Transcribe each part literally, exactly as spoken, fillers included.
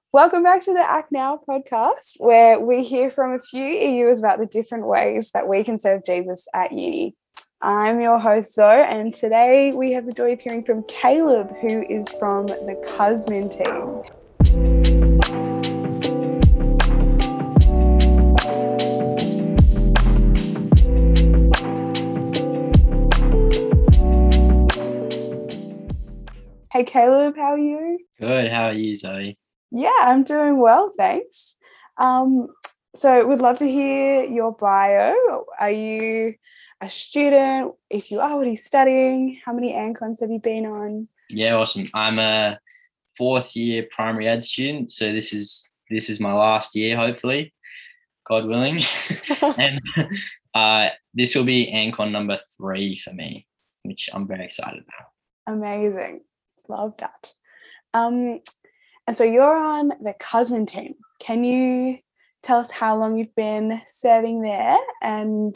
Welcome back to the Act Now podcast, where we hear from a few E Us about the different ways that we can serve Jesus at uni. I'm your host, Zoe, and today we have the joy of hearing from Caleb, who is from the Cusmin team. Hey, Caleb, how are you? Good. How are you, Zoe? Yeah, I'm doing well, thanks. Um, so we'd love to hear your bio. Are you a student? If you are, what are you studying? How many ANCONs have you been on? Yeah, awesome. I'm a fourth year primary ed student, so this is this is my last year, hopefully, God willing. and uh, this will be ANCON number three for me, which I'm very excited about. Amazing. Love that. Um, and so you're on the Cusmin team. Can you tell us how long you've been serving there, and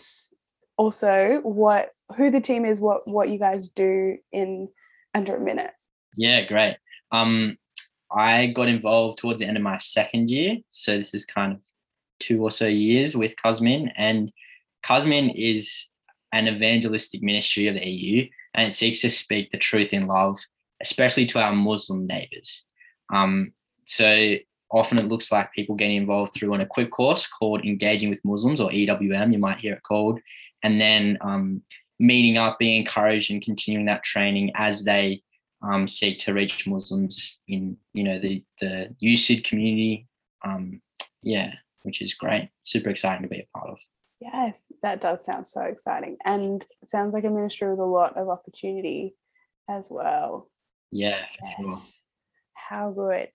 also what who the team is, what what you guys do in under a minute? Yeah, great. Um, I got involved towards the end of my second year, so this is kind of two or so years with Cusmin, and Cusmin is an evangelistic ministry of the E U, and it seeks to speak the truth in love, especially to our Muslim neighbours. Um, so often it looks like people getting involved through an equip course called Engaging with Muslims, or E W M, you might hear it called, and then um, meeting up, being encouraged, and continuing that training as they um, seek to reach Muslims in, you know, the the U S I D community. Um, yeah, which is great. Super exciting to be a part of. Yes, that does sound so exciting, and sounds like a ministry with a lot of opportunity as well. Yeah, yes. Sure. How good.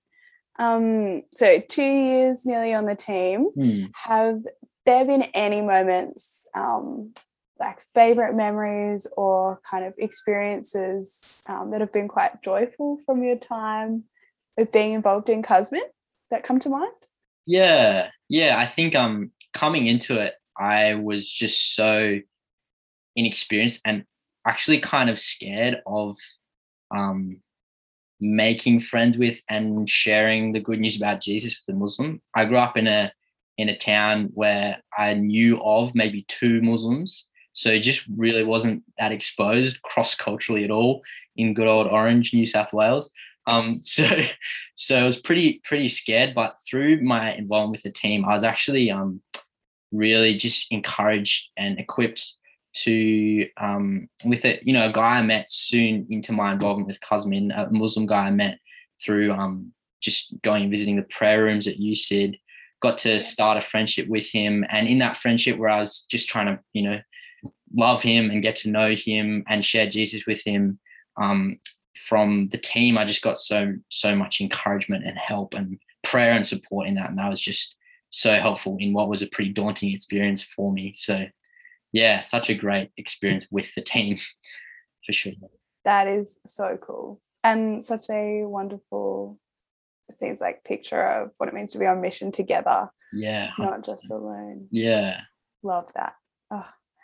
Um, so two years nearly on the team. Hmm. Have there been any moments, um, like favorite memories or kind of experiences um, that have been quite joyful from your time of being involved in Cusmin that come to mind? Yeah, yeah. I think um coming into it, I was just so inexperienced and actually kind of scared of um making friends with and sharing the good news about Jesus with the Muslim. I grew up in a in a town where I knew of maybe two Muslims, so it just really wasn't that exposed cross culturally at all in good old Orange, New South Wales. Um, so so I was pretty pretty scared, but through my involvement with the team, I was actually um really just encouraged and equipped to um, with it, you know, a guy I met soon into my involvement with Cusmin, a Muslim guy I met through um, just going and visiting the prayer rooms at U S I D, got to start a friendship with him. And in that friendship where I was just trying to, you know, love him and get to know him and share Jesus with him, um, from the team, I just got so, so much encouragement and help and prayer and support in that. And that was just so helpful in what was a pretty daunting experience for me. So yeah, such a great experience with the team for sure. That is so cool, and such a wonderful, it seems like, picture of what it means to be on mission together. Yeah. Not just alone. Yeah. Love that. Oh.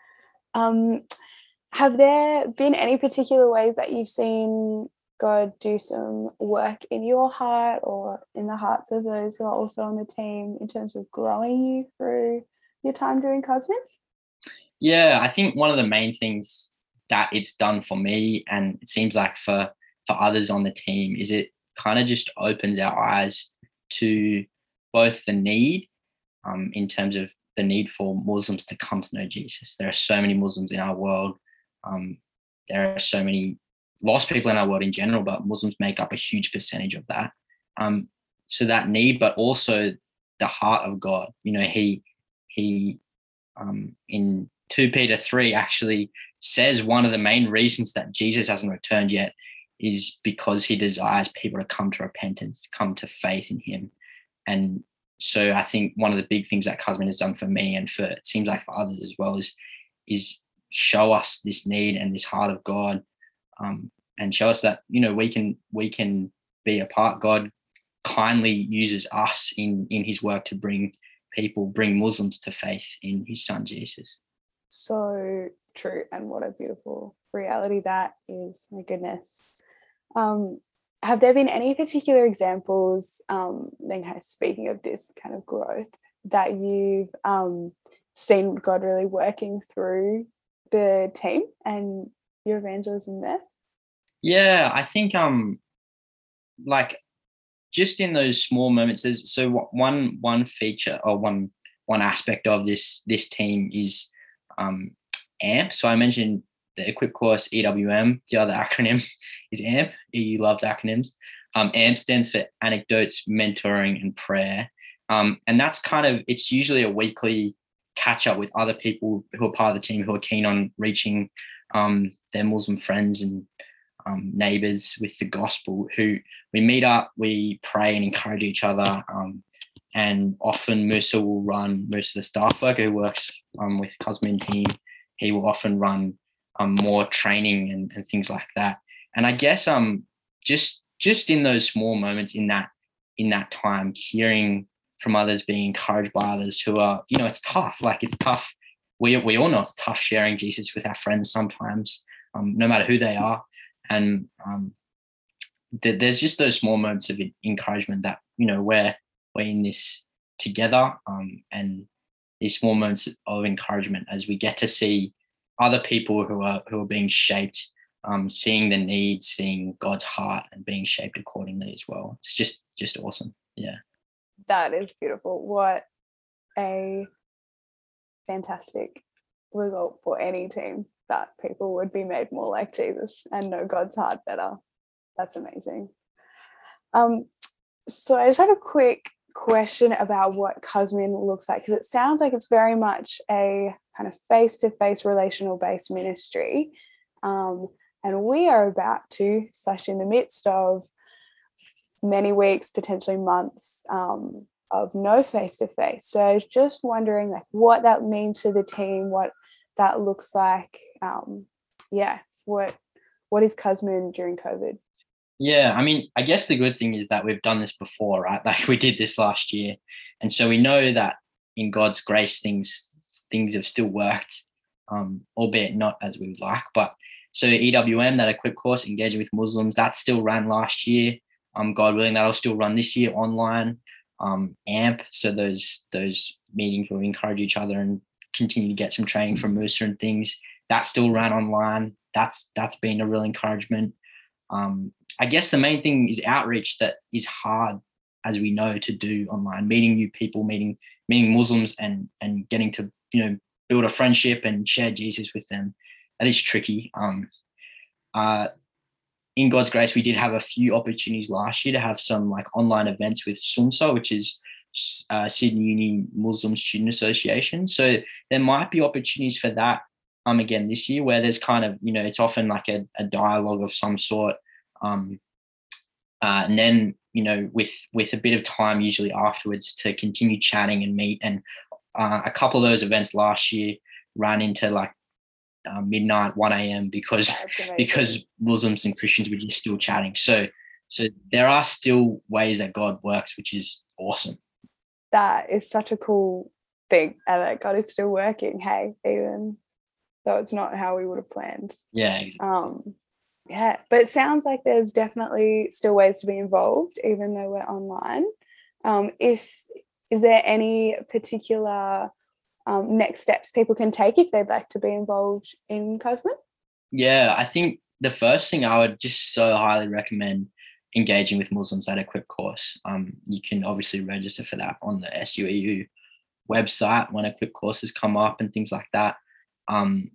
Um, have there been any particular ways that you've seen God do some work in your heart or in the hearts of those who are also on the team in terms of growing you through your time doing Cusmin? Yeah, I think one of the main things that it's done for me, and it seems like for for others on the team, is it kind of just opens our eyes to both the need, um, in terms of the need for Muslims to come to know Jesus. There are so many Muslims in our world. Um, there are so many lost people in our world in general, but Muslims make up a huge percentage of that. Um, so that need, but also the heart of God. You know, He He um, in two Peter three actually says one of the main reasons that Jesus hasn't returned yet is because he desires people to come to repentance, come to faith in him. And so I think one of the big things that Cusmin has done for me, and for it seems like for others as well, is is show us this need and this heart of God, um, and show us that, you know, we can we can be a part. God kindly uses us in in his work to bring people, bring Muslims to faith in his son Jesus. So true, and what a beautiful reality that is. My goodness. Um, have there been any particular examples, um, then kind of speaking of this kind of growth, that you've um, seen God really working through the team and your evangelism there? Yeah, I think um like just in those small moments, there's so one one feature or one one aspect of this this team is um AMP. So I mentioned the Equip course, E W M. The other acronym is AMP. E U loves acronyms. Um, AMP stands for Anecdotes, Mentoring, and Prayer. Um, and that's kind of, it's usually a weekly catch up with other people who are part of the team who are keen on reaching um, their Muslim friends and um, neighbors with the gospel, who we meet up, we pray and encourage each other. Um, and often Musa will run, most of the staff worker who works um, with Cosmin team, he will often run um, more training and, and things like that. And I guess um, just just in those small moments in that in that time, hearing from others, being encouraged by others who are, you know, it's tough. Like it's tough. We we all know it's tough sharing Jesus with our friends sometimes, um, no matter who they are. And um, th- there's just those small moments of encouragement that, you know, we're we're in this together, um, and these small moments of encouragement as we get to see other people who are who are being shaped, um, seeing the needs, seeing God's heart, and being shaped accordingly as well. It's just just awesome. Yeah, That is beautiful. What a fantastic result for any team, that people would be made more like Jesus and know God's heart better. That's amazing. Um, so I just have a quick question about what Cosmin looks like, because it sounds like it's very much a kind of face-to-face relational based ministry. Um, and we are about to, slash in the midst of many weeks, potentially months um, of no face-to-face. So I was just wondering like what that means for the team, what that looks like. Um, yeah, what what is Cosmin during COVID? yeah. I mean, I guess the good thing is that we've done this before, right? Like we did this last year, and so we know that in God's grace, things things have still worked, um, albeit not as we would like. But so E W M, that Equip course, engaging with Muslims, that still ran last year. Um, God willing, that'll still run this year online. Um, AMP, so those those meetings where we encourage each other and continue to get some training from Musa and things, that still ran online. That's that's been a real encouragement. Um, I guess the main thing is outreach, that is hard, as we know, to do online. Meeting new people, meeting meeting Muslims, and and getting to, you know, build a friendship and share Jesus with them. That is tricky. Um, uh, in God's grace, we did have a few opportunities last year to have some like online events with SUMSA, which is uh, Sydney Uni Muslim Student Association. So there might be opportunities for that um again this year, where there's kind of, you know, it's often like a, a dialogue of some sort, um, uh, and then, you know, with with a bit of time usually afterwards to continue chatting and meet. And uh, a couple of those events last year ran into like uh, midnight, one a.m. because because Muslims and Christians were just still chatting. So so there are still ways that God works, which is awesome. That is such a cool thing, and that God is still working. Hey, even though it's not how we would have planned. Yeah. Exactly. Um, yeah, but it sounds like there's definitely still ways to be involved, even though we're online. Um, if is there any particular um, next steps people can take if they'd like to be involved in Cosmin? Yeah, I think the first thing I would just so highly recommend engaging with Muslims at Equip course. Um, you can obviously register for that on the S U E U website when Equip courses come up and things like that. Um,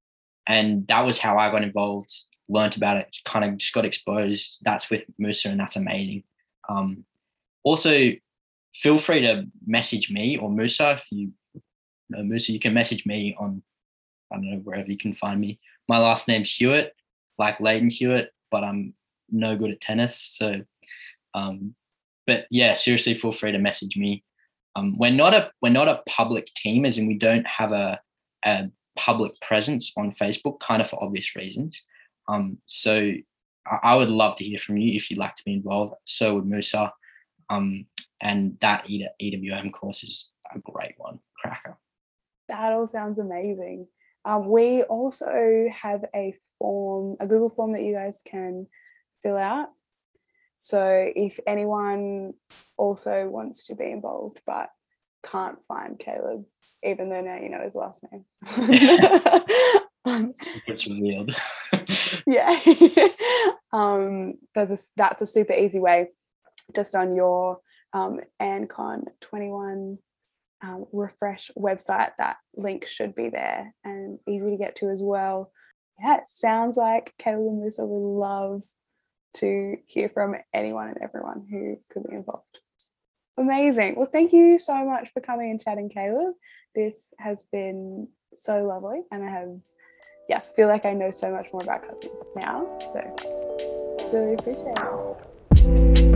and that was how I got involved, learned about it, kind of just got exposed. That's with Musa, and that's amazing. Um, also, feel free to message me or Musa. If you know Musa, you can message me on, I don't know, wherever you can find me. My last name's Hewitt, like Leighton Hewitt, but I'm no good at tennis. So, um, but yeah, seriously, feel free to message me. Um, we're not a we're not a public team, as in we don't have a, a public presence on Facebook, kind of for obvious reasons. Um, so I, I would love to hear from you if you'd like to be involved. So would Musa. Um, and that E W M course is a great one, cracker. That all sounds amazing. Um, we also have a form, a Google form that you guys can fill out. So if anyone also wants to be involved but can't find Caleb, even though now you know his last name. um, It's revealed. yeah. um, there's a, that's a super easy way, just on your um, ANCON twenty-one um, refresh website. That link should be there and easy to get to as well. Yeah, it sounds like Caleb and Musa would love to hear from anyone and everyone who could be involved. Amazing. Well, thank you so much for coming and chatting, Caleb. This has been so lovely, and I have, yes, feel like I know so much more about cousins now. So really appreciate it.